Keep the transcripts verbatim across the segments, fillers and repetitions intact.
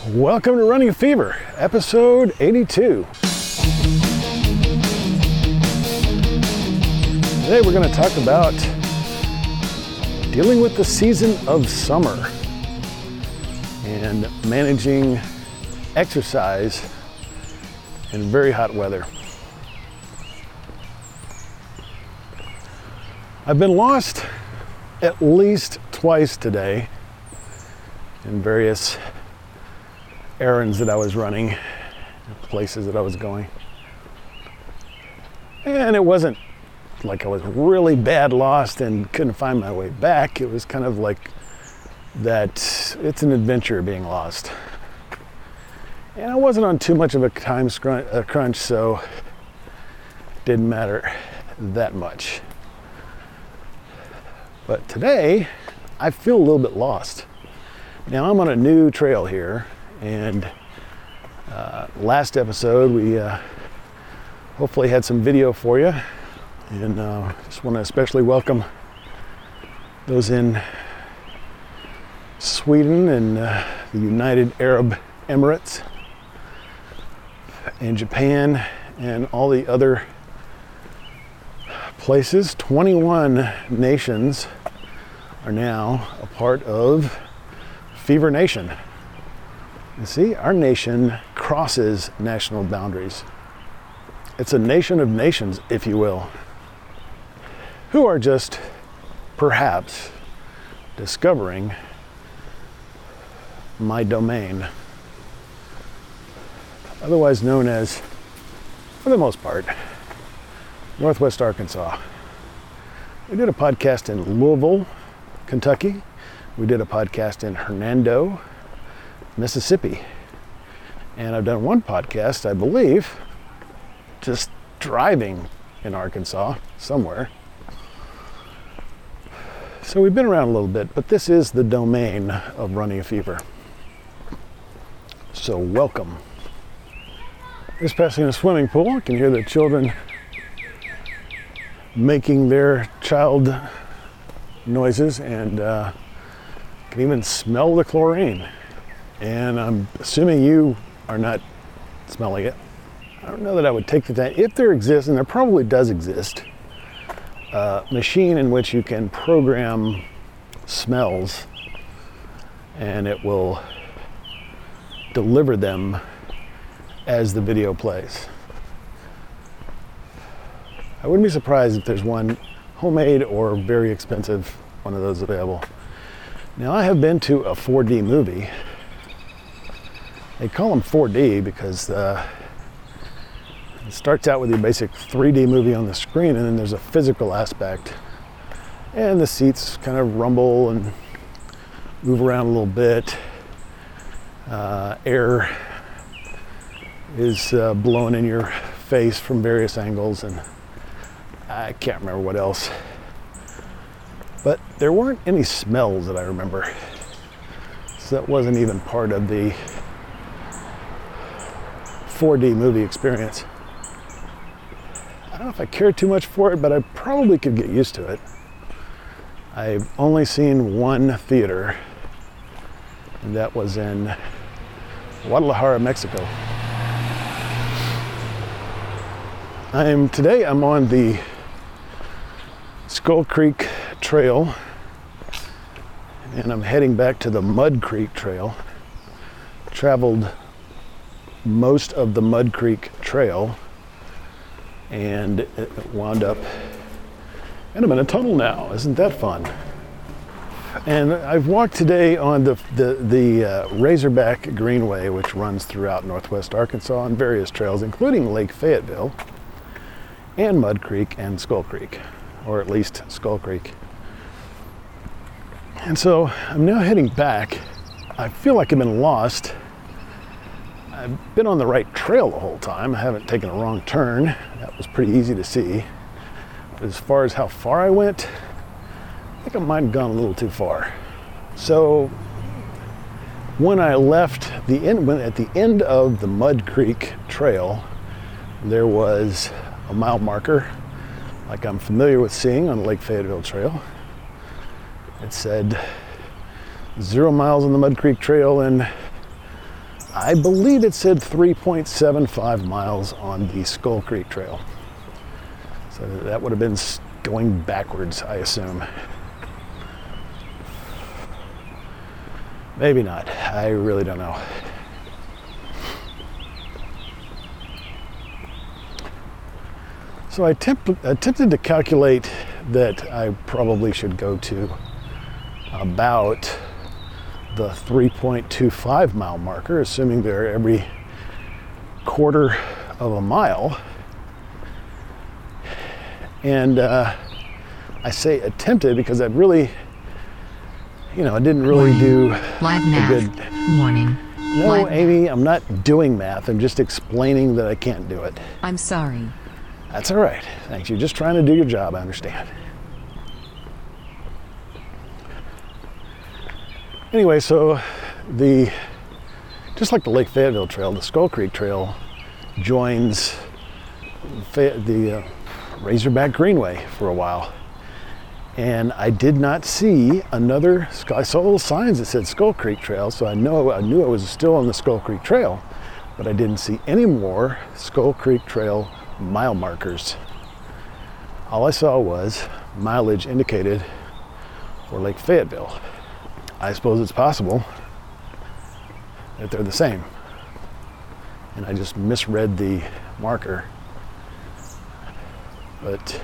Welcome to Running Fever, episode eighty-two. Today we're going to talk about dealing with the season of summer and managing exercise in very hot weather. I've been lost at least twice today in various errands that I was running, places that I was going. And it wasn't like I was really bad lost and couldn't find my way back. It was kind of like that it's an adventure being lost. And I wasn't on too much of a time scrunch, crunch, so it didn't matter that much. But today, I feel a little bit lost. Now I'm on a new trail here, and uh, last episode we uh, hopefully had some video for you, and uh, just want to especially welcome those in Sweden and uh, the United Arab Emirates and Japan and all the other places. twenty-one nations are now a part of Fever Nation. You see, our nation crosses national boundaries. It's a nation of nations, if you will, who are just perhaps discovering my domain, otherwise known as, for the most part, Northwest Arkansas. We did a podcast in Louisville, Kentucky. We did a podcast in Hernando, Mississippi. And I've done one podcast, I believe, just driving in Arkansas somewhere. So we've been around a little bit, but this is the domain of Running Fever. So welcome. Just passing a swimming pool, I can hear the children making their child noises, and uh, can even smell the chlorine. And I'm assuming you are not smelling it. I don't know that I would take the time, if there exists, and there probably does exist, a machine in which you can program smells and it will deliver them as the video plays. I wouldn't be surprised if there's one homemade or very expensive one of those available. Now, I have been to a four D movie. They call them four D because uh, it starts out with your basic three D movie on the screen, and then there's a physical aspect. And the seats kind of rumble and move around a little bit. Uh, air is uh, blowing in your face from various angles, and I can't remember what else. But there weren't any smells that I remember. So that wasn't even part of the four D movie experience. I don't know if I cared too much for it, but I probably could get used to it. I've only seen one theater, and that was in Guadalajara, Mexico. I'm today I'm on the Skull Creek Trail, and I'm heading back to the Mud Creek Trail. Traveled most of the Mud Creek Trail, and it wound up, and I'm in a tunnel now. Isn't that fun? And I've walked today on the the, the uh, Razorback Greenway, which runs throughout Northwest Arkansas on various trails, including Lake Fayetteville and Mud Creek and Skull Creek, or at least Skull Creek. And so I'm now heading back. I feel like I've been lost. I've been on the right trail the whole time. I haven't taken a wrong turn. That was pretty easy to see. But as far as how far I went, I think I might have gone a little too far. So when I left the end, when at the end of the Mud Creek Trail, there was a mile marker, like I'm familiar with seeing on the Lake Fayetteville Trail. It said zero miles on the Mud Creek Trail and I believe it said three point seven five miles on the Skull Creek Trail. So that would have been going backwards, I assume. Maybe not. I really don't know. So I attempt, attempted to calculate that I probably should go to about the three point two five mile marker, assuming they're every quarter of a mile. And uh, I say attempted because I really, you know, I didn't really do Live a math. good... Warning. No, Live Amy, I'm not doing math. I'm just explaining that I can't do it. I'm sorry. That's all right. Thanks. You're just trying to do your job, I understand. Anyway, so the, just like the Lake Fayetteville Trail, the Skull Creek Trail joins the uh, Razorback Greenway for a while. And I did not see another, I saw little signs that said Skull Creek Trail, so I know I knew I was still on the Skull Creek Trail, but I didn't see any more Skull Creek Trail mile markers. All I saw was mileage indicated for Lake Fayetteville. I suppose it's possible that they're the same, and I just misread the marker, but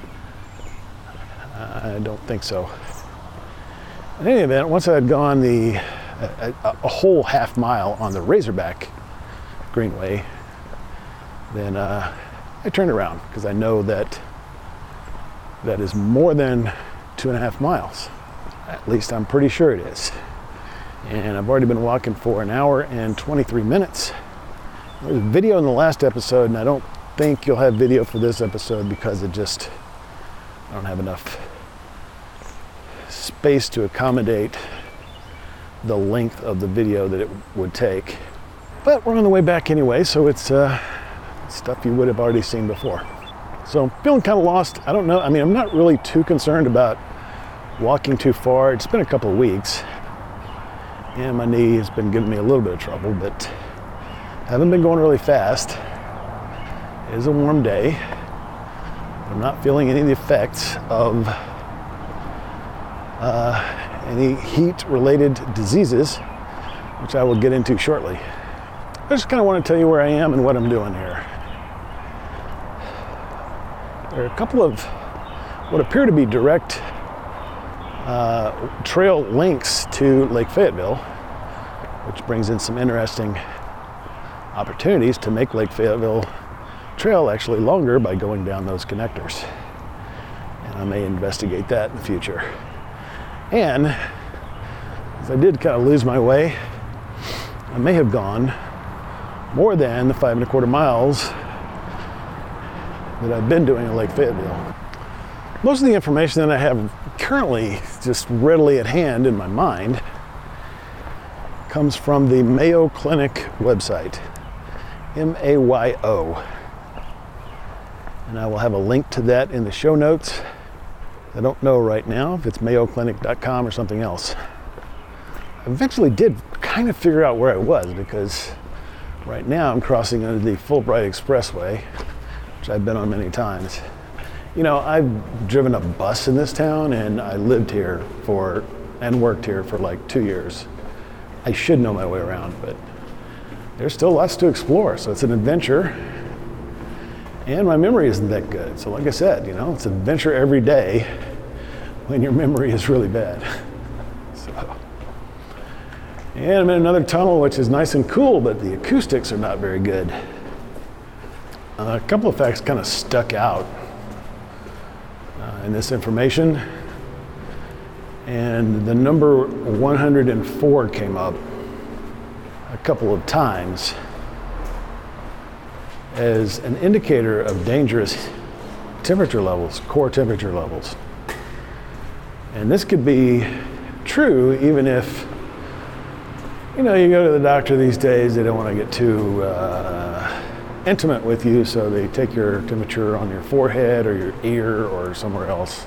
I don't think so. In any event, once I had gone the a, a, a whole half mile on the Razorback Greenway, then uh, I turned around because I know that that is more than two and a half miles. At least I'm pretty sure it is. And I've already been walking for an hour and twenty-three minutes. There was video in the last episode, and I don't think you'll have video for this episode because it just, I don't have enough space to accommodate the length of the video that it would take. But we're on the way back anyway, so it's uh, stuff you would have already seen before. So I'm feeling kind of lost. I don't know. I mean, I'm not really too concerned about walking too far. It's been a couple of weeks, and my knee has been giving me a little bit of trouble, but I haven't been going really fast. It is a warm day. I'm not feeling any of the effects of uh, any heat-related diseases, which I will get into shortly. I just kind of want to tell you where I am and what I'm doing here. There are a couple of what appear to be direct uh, trail links to Lake Fayetteville, which brings in some interesting opportunities to make Lake Fayetteville Trail actually longer by going down those connectors. And I may investigate that in the future. And as I did kind of lose my way, I may have gone more than the five and a quarter miles that I've been doing in Lake Fayetteville. Most of the information that I have currently just readily at hand in my mind comes from the Mayo Clinic website, M A Y O. And I will have a link to that in the show notes. I don't know right now if it's mayo clinic dot com or something else. I eventually did kind of figure out where I was, because right now I'm crossing under the Fulbright Expressway, which I've been on many times. You know, I've driven a bus in this town, and I lived here for and worked here for like two years. I should know my way around, but there's still lots to explore, so it's an adventure. And my memory isn't that good. So like I said, you know, it's an adventure every day when your memory is really bad. So. And I'm in another tunnel, which is nice and cool, but the acoustics are not very good. Uh, a couple of facts kind of stuck out uh, in this information. And the number one hundred four came up a couple of times as an indicator of dangerous temperature levels, core temperature levels. And this could be true even if, you know, you go to the doctor these days, they don't want to get too uh, intimate with you, so they take your temperature on your forehead or your ear or somewhere else,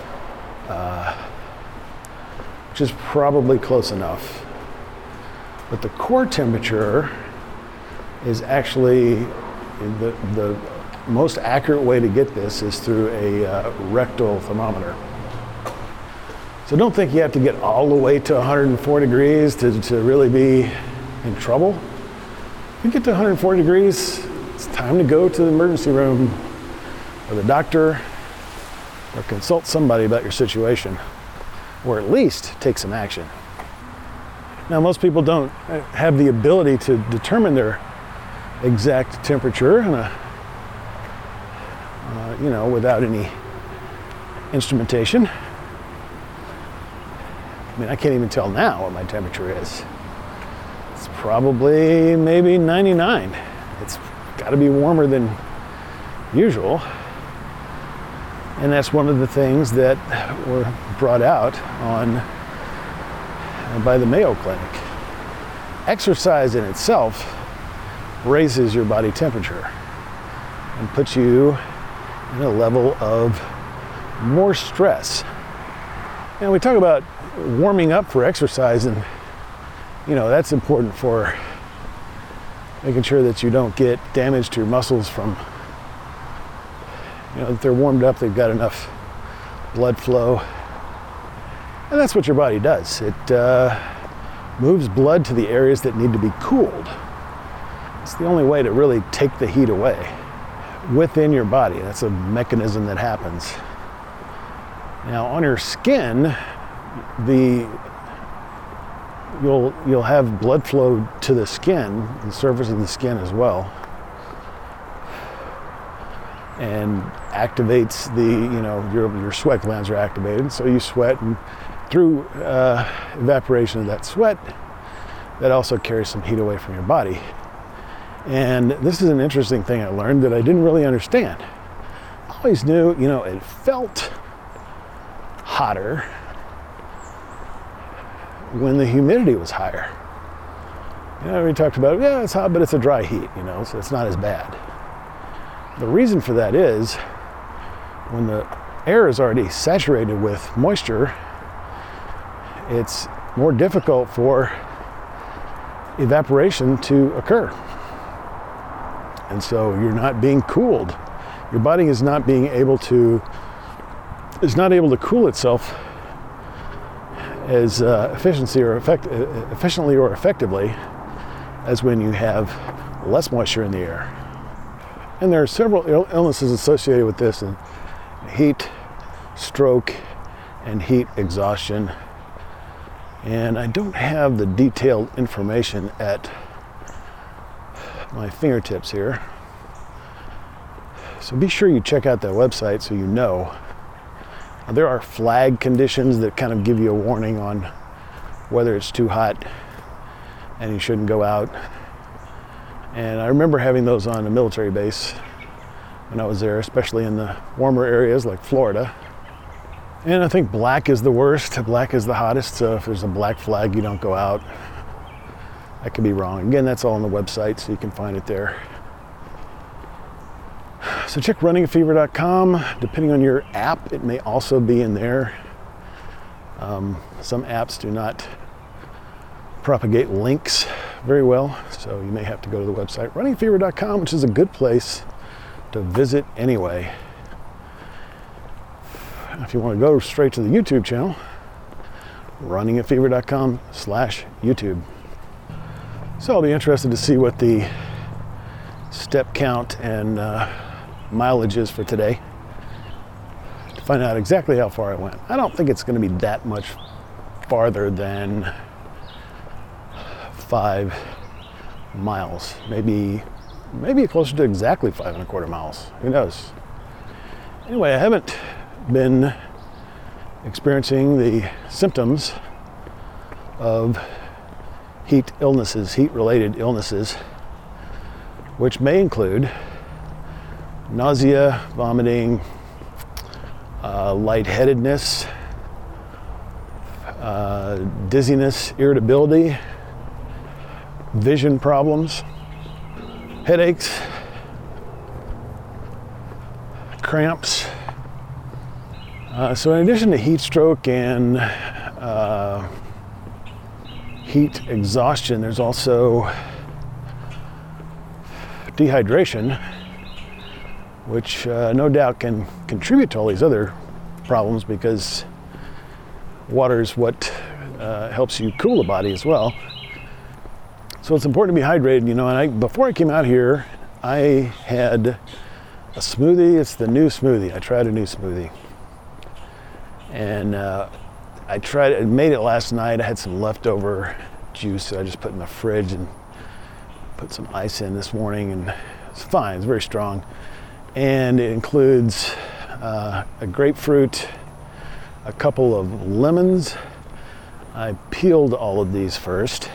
uh, which is probably close enough. But the core temperature is actually the, the most accurate way to get this is through a uh, rectal thermometer. So don't think you have to get all the way to one hundred four degrees to, to really be in trouble. If you get to one hundred four degrees, it's time to go to the emergency room or the doctor or consult somebody about your situation, or at least take some action. Now, most people don't have the ability to determine their exact temperature in a, uh, you know, without any instrumentation. I mean, I can't even tell now what my temperature is. It's probably maybe ninety-nine. It's got to be warmer than usual. And that's one of the things that were brought out on uh, by the Mayo Clinic. Exercise in itself raises your body temperature and puts you in a level of more stress. And we talk about warming up for exercise, and you know that's important for making sure that you don't get damage to your muscles from, you know, if they're warmed up, they've got enough blood flow. And that's what your body does. It uh, moves blood to the areas that need to be cooled. It's the only way to really take the heat away within your body. That's a mechanism that happens. Now on your skin, the you'll you'll have blood flow to the skin, the surface of the skin as well, and activates the, you know, your your sweat glands are activated, so you sweat, and through uh, evaporation of that sweat, that also carries some heat away from your body. And this is an interesting thing I learned that I didn't really understand. I always knew, you know, it felt hotter when the humidity was higher. You know, we talked about, yeah, it's hot, but it's a dry heat, you know, so it's not as bad. The reason for that is when the air is already saturated with moisture, it's more difficult for evaporation to occur. And so you're not being cooled. Your body is not being able to, is not able to cool itself as uh, efficiency or effect, uh, efficiently or effectively as when you have less moisture in the air. And there are several Ill- illnesses associated with this, and heat stroke and heat exhaustion. And I don't have the detailed information at my fingertips here. So be sure you check out that website so you know. There are flag conditions that kind of give you a warning on whether it's too hot and you shouldn't go out. And I remember having those on a military base when I was there, especially in the warmer areas like Florida. And I think black is the worst. Black is the hottest, so if there's a black flag, you don't go out. I could be wrong. Again, that's all on the website, so you can find it there. So check running a fever dot com. Depending on your app, it may also be in there. Um, some apps do not propagate links very well, so you may have to go to the website running a fever dot com, which is a good place to visit anyway. If you want to go straight to the YouTube channel, running a fever dot com slash YouTube. So I'll be interested to see what the step count and uh, mileage is for today, to find out exactly how far I went. I don't think it's going to be that much farther than five miles, maybe maybe closer to exactly five and a quarter miles. Who knows? Anyway, I haven't been experiencing the symptoms of heat illnesses, heat-related illnesses, which may include nausea, vomiting, uh, lightheadedness, uh, dizziness, irritability, vision problems, headaches, cramps. Uh, so in addition to heat stroke and uh, heat exhaustion, there's also dehydration, which uh, no doubt can contribute to all these other problems because water is what uh, helps you cool the body as well. So it's important to be hydrated, you know, and I, before I came out here, I had a smoothie. It's the new smoothie. I tried a new smoothie. And uh, I tried it, made it last night. I had some leftover juice that I just put in the fridge and put some ice in this morning, and it's fine. It's very strong. And it includes uh, a grapefruit, a couple of lemons. I peeled all of these first,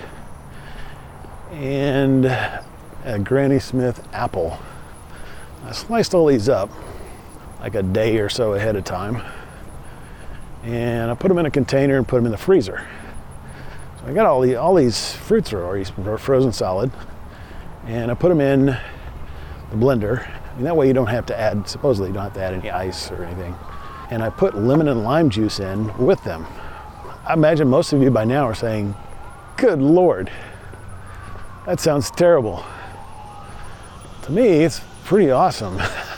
and a Granny Smith apple. I sliced all these up like a day or so ahead of time, and I put them in a container and put them in the freezer. So I got all the all these fruits are already frozen solid, and I put them in the blender, and that way you don't have to add, supposedly you don't have to add any ice or anything. And I put lemon and lime juice in with them. I imagine most of you by now are saying, good Lord, that sounds terrible. To me, it's pretty awesome.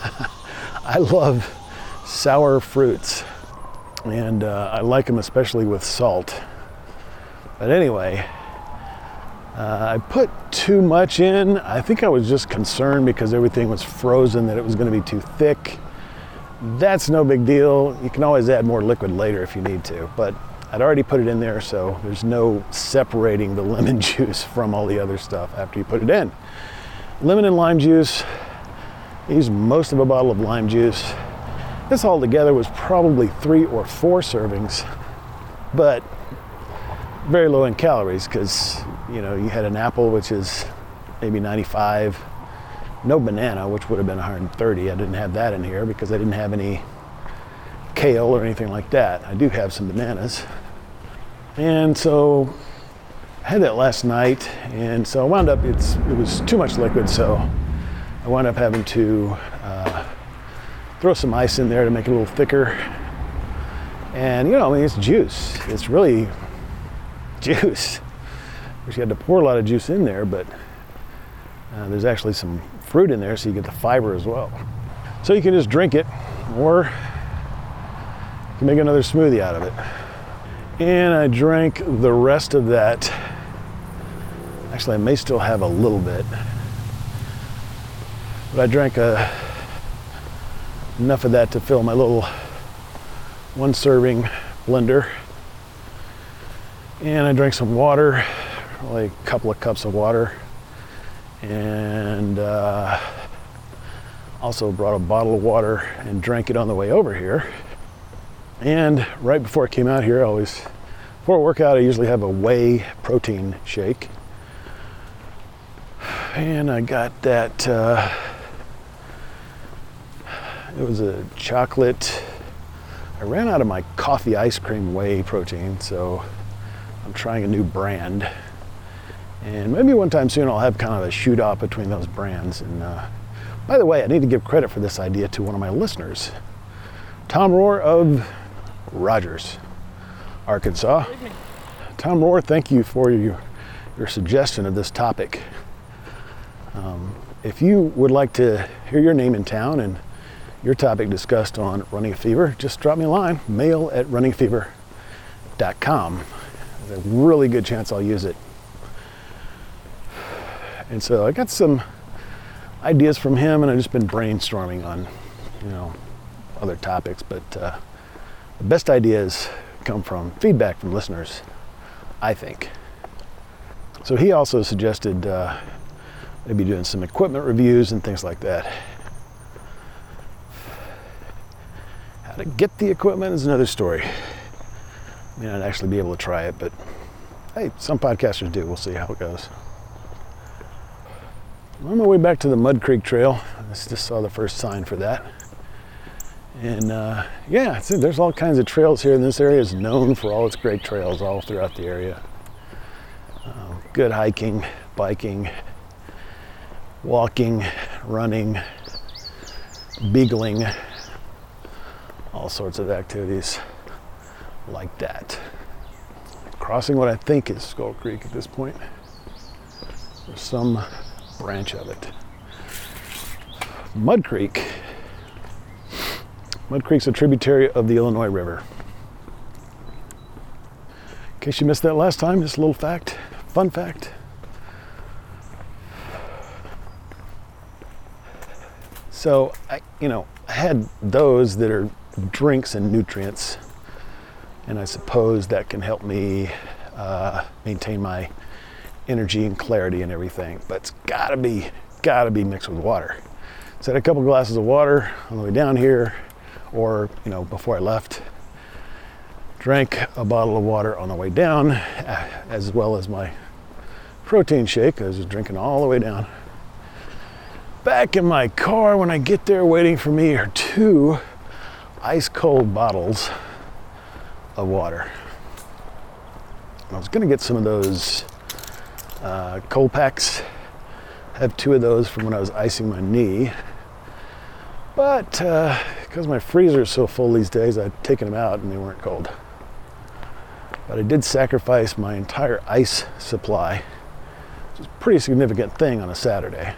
I love sour fruits, and uh, I like them especially with salt. But anyway, uh, I put too much in. I think I was just concerned because everything was frozen that it was going to be too thick. That's no big deal. You can always add more liquid later if you need to, but I'd already put it in there, so there's no separating the lemon juice from all the other stuff after you put it in. Lemon and lime juice. I used most of a bottle of lime juice. This all together was probably three or four servings, but very low in calories because, you know, you had an apple, which is maybe ninety-five, no banana, which would have been one hundred thirty. I didn't have that in here because I didn't have any kale or anything like that. I do have some bananas. And so I had that last night, and so I wound up, it's, it was too much liquid, so I wound up having to uh, throw some ice in there to make it a little thicker. And, you know, I mean, it's juice. It's really juice. Wish you had to pour a lot of juice in there, but uh, there's actually some fruit in there, so you get the fiber as well. So you can just drink it, or you can make another smoothie out of it. And I drank the rest of that. Actually, I may still have a little bit, but I drank a, enough of that to fill my little one serving blender. And I drank some water, like a couple of cups of water, and uh, also brought a bottle of water and drank it on the way over here. And right before I came out here, I always, before a workout, I usually have a whey protein shake. And I got that, uh, it was a chocolate, I ran out of my coffee ice cream whey protein, so I'm trying a new brand. And maybe one time soon I'll have kind of a shoot off between those brands. And uh, by the way, I need to give credit for this idea to one of my listeners, Tom Rohr of Rogers, Arkansas. Tom Rohr, thank you for your, your suggestion of this topic. Um, if you would like to hear your name in town and your topic discussed on Running a Fever, just drop me a line, mail at running fever dot com. There's a really good chance I'll use it. And so I got some ideas from him, and I've just been brainstorming on, you know, other topics, but uh, the best ideas come from feedback from listeners, I think. So he also suggested uh, maybe doing some equipment reviews and things like that. How to get the equipment is another story. I may not actually be able to try it, but hey, some podcasters do. We'll see how it goes. I'm on my way back to the Mud Creek Trail. I just saw the first sign for that. And uh, yeah, see, there's all kinds of trails here. This area is known for all its great trails all throughout the area. Um, good hiking, biking, walking, running, beagling, all sorts of activities like that. crossing what I think is Skull Creek at this point, or some branch of it. Mud Creek. Mud Creek's a tributary of the Illinois River. In case you missed that last time, just a little fact, fun fact. So, I, you know, I had those that are drinks and nutrients, and I suppose that can help me uh, maintain my energy and clarity and everything. But it's gotta be, gotta be mixed with water. So I had a couple glasses of water on the way down here, or you know, before I left. Drank a bottle of water on the way down, as well as my protein shake. I was just drinking all the way down. Back in my car, when I get there, waiting for me are two ice cold bottles of water. I was gonna get some of those uh, cold packs. I have two of those from when I was icing my knee. But uh, because my freezer is so full these days, I've taken them out and they weren't cold. But I did sacrifice my entire ice supply, which is a pretty significant thing on a Saturday,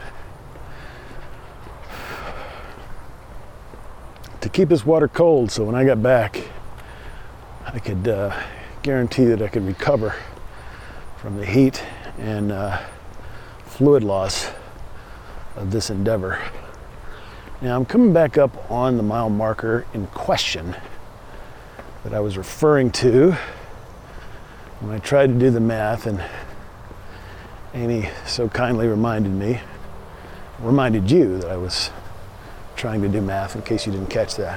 to keep this water cold, so when I got back, I could uh, guarantee that I could recover from the heat and uh, fluid loss of this endeavor. Now I'm coming back up on the mile marker in question that I was referring to when I tried to do the math, and Amy so kindly reminded me, reminded you that I was trying to do math, in case you didn't catch that.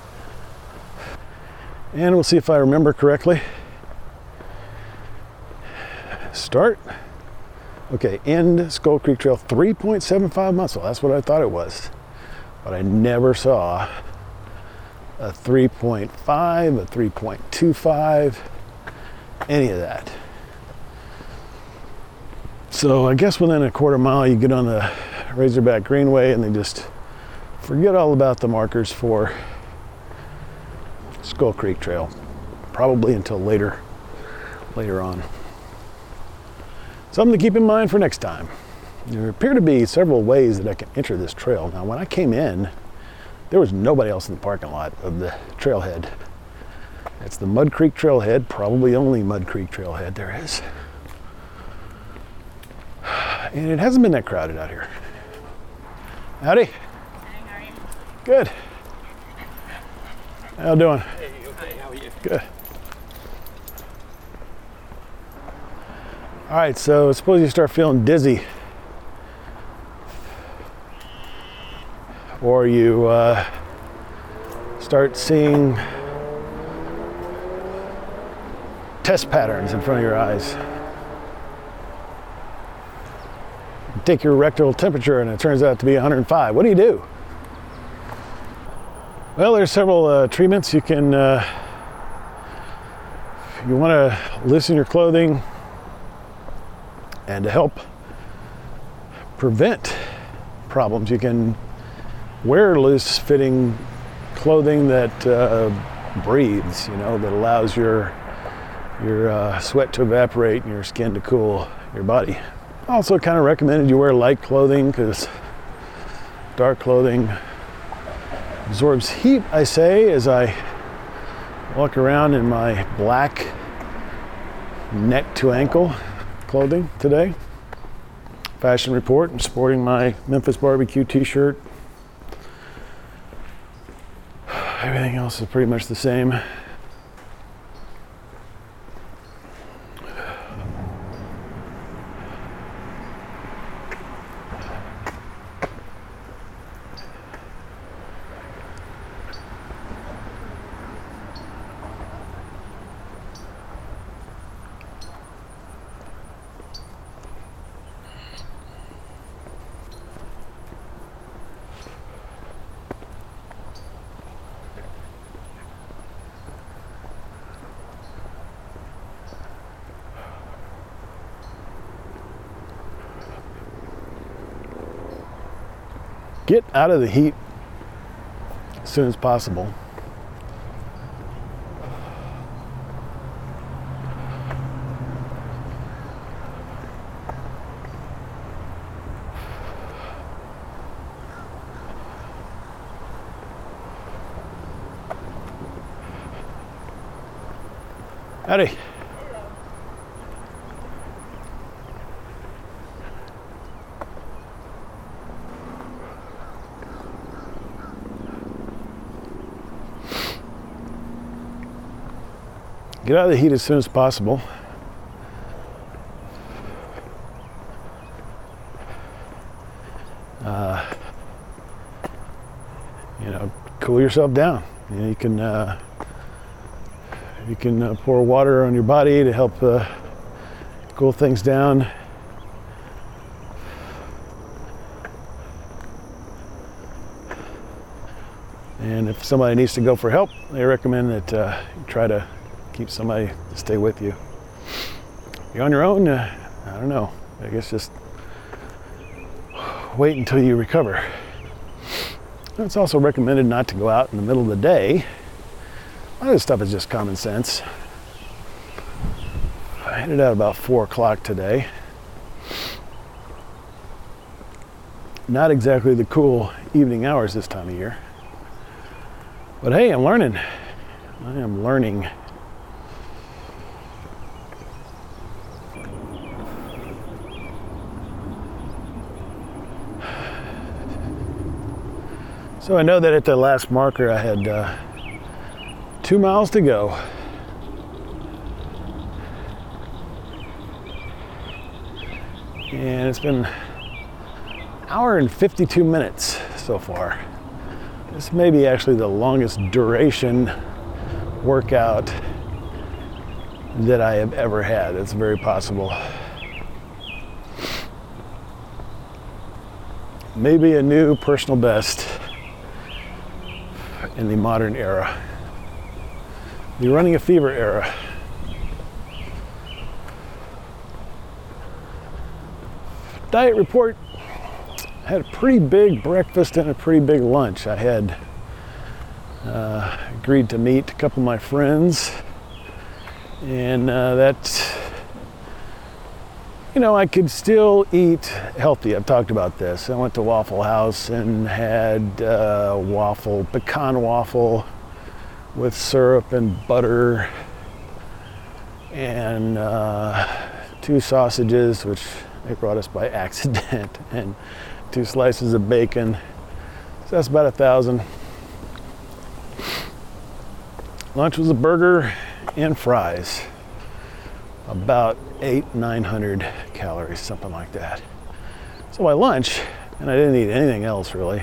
And we'll see if I remember correctly. Start. Okay, end Skull Creek Trail, three point seven five miles. So that's what I thought it was. But I never saw a three point five, a three point two five, any of that. So I guess within a quarter mile you get on the Razorback Greenway and they just forget all about the markers for Skull Creek Trail, probably until later, later on. Something to keep in mind for next time. There appear to be several ways that I can enter this trail. Now, when I came in, there was nobody else in the parking lot of the trailhead. It's the Mud Creek Trailhead, probably only Mud Creek Trailhead there is. And it hasn't been that crowded out here. Howdy. Hi, how are you? Good. How you doing? Hey, okay, how are you? Good. All right, so suppose you start feeling dizzy, or you uh, start seeing test patterns in front of your eyes. You take your rectal temperature and it turns out to be one hundred five. What do you do? Well, there's several uh, treatments you can. Uh, you want to loosen your clothing, and to help prevent problems, you can wear loose fitting clothing that uh, breathes, you know, that allows your your uh, sweat to evaporate and your skin to cool your body. Also kind of recommended you wear light clothing, because dark clothing absorbs heat, I say, as I walk around in my black neck to ankle clothing today. Fashion Report. I'm sporting my Memphis Barbecue t-shirt. Everything else is pretty much the same. Get out of the heat as soon as possible. Howdy. Get out of the heat as soon as possible. Uh, you know, cool yourself down. You know, you can uh, you can uh, pour water on your body to help uh, cool things down. And if somebody needs to go for help, they recommend that uh, you try to keep somebody to stay with you. If you're on your own, uh, I don't know. I guess just wait until you recover. It's also recommended not to go out in the middle of the day. A lot of this stuff is just common sense. I headed out about four o'clock today. Not exactly the cool evening hours this time of year. But hey, I'm learning. I am learning. So I know that at the last marker I had uh, two miles to go. And it's been an hour and fifty-two minutes so far. This may be actually the longest duration workout that I have ever had. It's very possible. Maybe a new personal best in the modern era, the running a fever era. Diet report. Had a pretty big breakfast and a pretty big lunch. I had uh, agreed to meet a couple of my friends, and uh, that, you know, I could still eat healthy. I've talked about this. I went to Waffle House and had uh, waffle, pecan waffle with syrup and butter, and uh, two sausages, which they brought us by accident, and two slices of bacon. So that's about a thousand. Lunch was a burger and fries. About eight, nine hundred calories, something like that. So my lunch, and I didn't eat anything else really.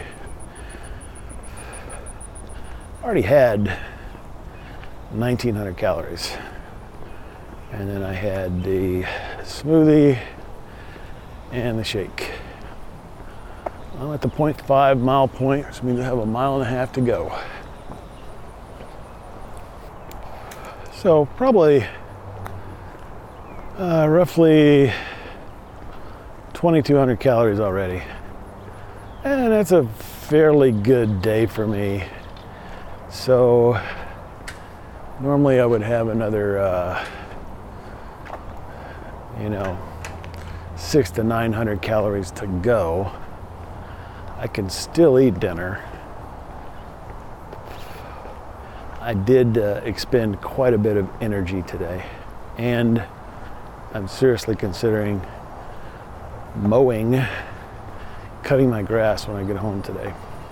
Already had nineteen hundred calories. And then I had the smoothie and the shake. I'm at the point five mile point, which means I have a mile and a half to go. So probably uh, roughly twenty-two hundred calories already. And that's a fairly good day for me. So normally I would have another, uh, you know, six to nine hundred calories to go. I can still eat dinner. I did uh, expend quite a bit of energy today, and I'm seriously considering mowing, cutting my grass when I get home today.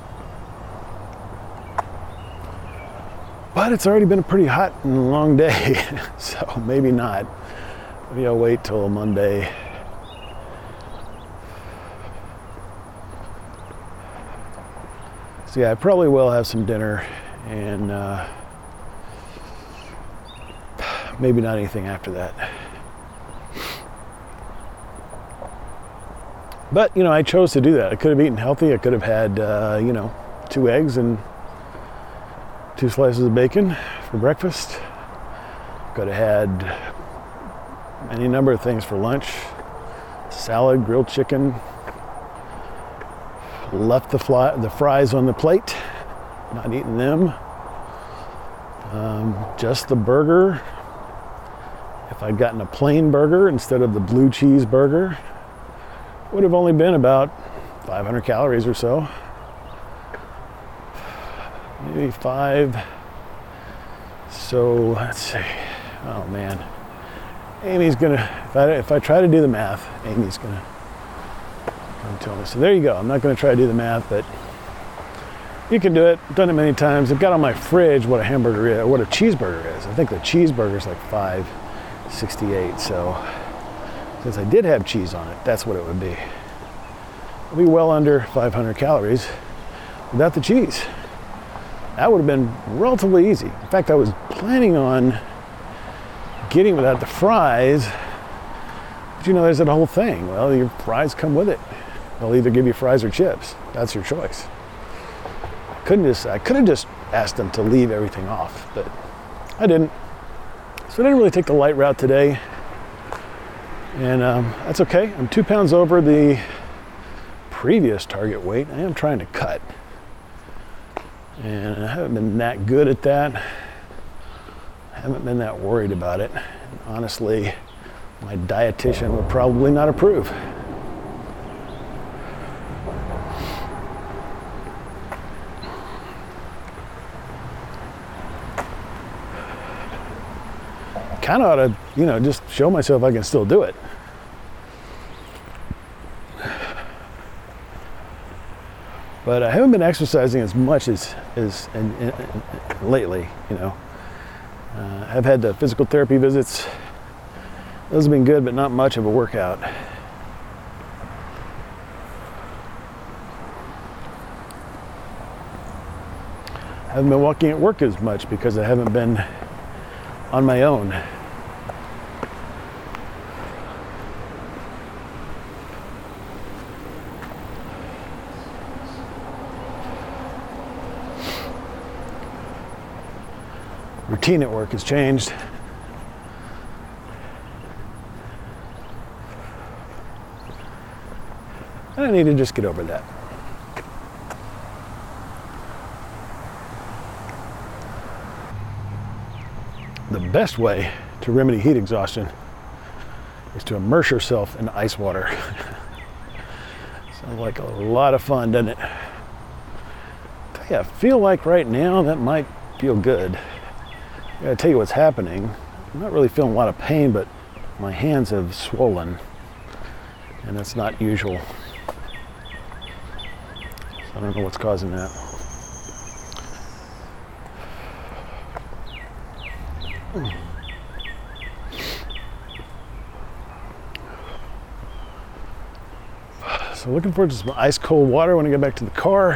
But it's already been a pretty hot and long day, so maybe not. Maybe I'll wait till Monday. So yeah, I probably will have some dinner, and uh, maybe not anything after that. But, you know, I chose to do that. I could have eaten healthy. I could have had, uh, you know, two eggs and two slices of bacon for breakfast. Could have had any number of things for lunch. Salad, grilled chicken. Left the, fly, the fries on the plate. Not eating them. Um, just the burger. If I'd gotten a plain burger instead of the blue cheese burger, would have only been about five hundred calories or so. Maybe five. So let's see. Oh man. Amy's gonna, if I, if I try to do the math, Amy's gonna come tell me. So there you go. I'm not gonna try to do the math, but you can do it. I've done it many times. I've got on my fridge what a hamburger is, or what a cheeseburger is. I think the cheeseburger is like five sixty-eight. So since I did have cheese on it, that's what it would be. It'll be well under five hundred calories without the cheese. That would have been relatively easy. In fact, I was planning on getting without the fries, but you know, there's that whole thing. Well, your fries come with it. They'll either give you fries or chips. That's your choice. I couldn't just, I could have just asked them to leave everything off, but I didn't. So I didn't really take the light route today, and um, that's okay. I'm two pounds over the previous target weight. I am trying to cut, and I haven't been that good at that. I haven't been that worried about it. And honestly, my dietitian would probably not approve. Kind of ought to, you know, just show myself I can still do it. But I haven't been exercising as much as, as in, in, in, lately, you know. Uh, I've had the physical therapy visits. Those have been good, but not much of a workout. I haven't been walking at work as much because I haven't been on my own. Routine at work has changed. I need to just get over that. The best way to remedy heat exhaustion is to immerse yourself in ice water. Sounds like a lot of fun, doesn't it? Yeah, I feel like right now that might feel good. I gotta tell you what's happening. I'm not really feeling a lot of pain, but my hands have swollen, and that's not usual. So I don't know what's causing that. So looking forward to some ice cold water when I get back to the car.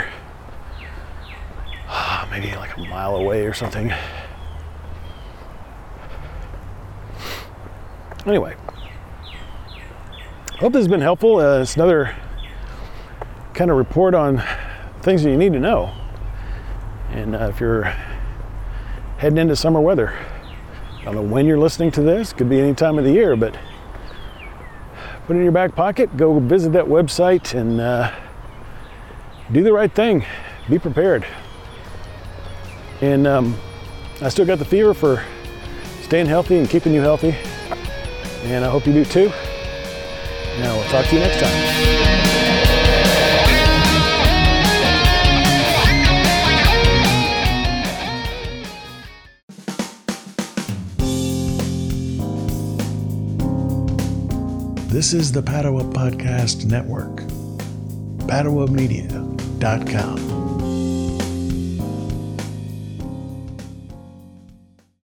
Maybe like a mile away or something. Anyway, hope this has been helpful. Uh, it's another kind of report on things that you need to know. And uh, if you're heading into summer weather, I don't know when you're listening to this, could be any time of the year, but put it in your back pocket, go visit that website, and uh, do the right thing. Be prepared. And um, I still got the fever for staying healthy and keeping you healthy. And I hope you do too. Now we'll talk to you next time. This is the Padua Podcast Network. Padua Media dot com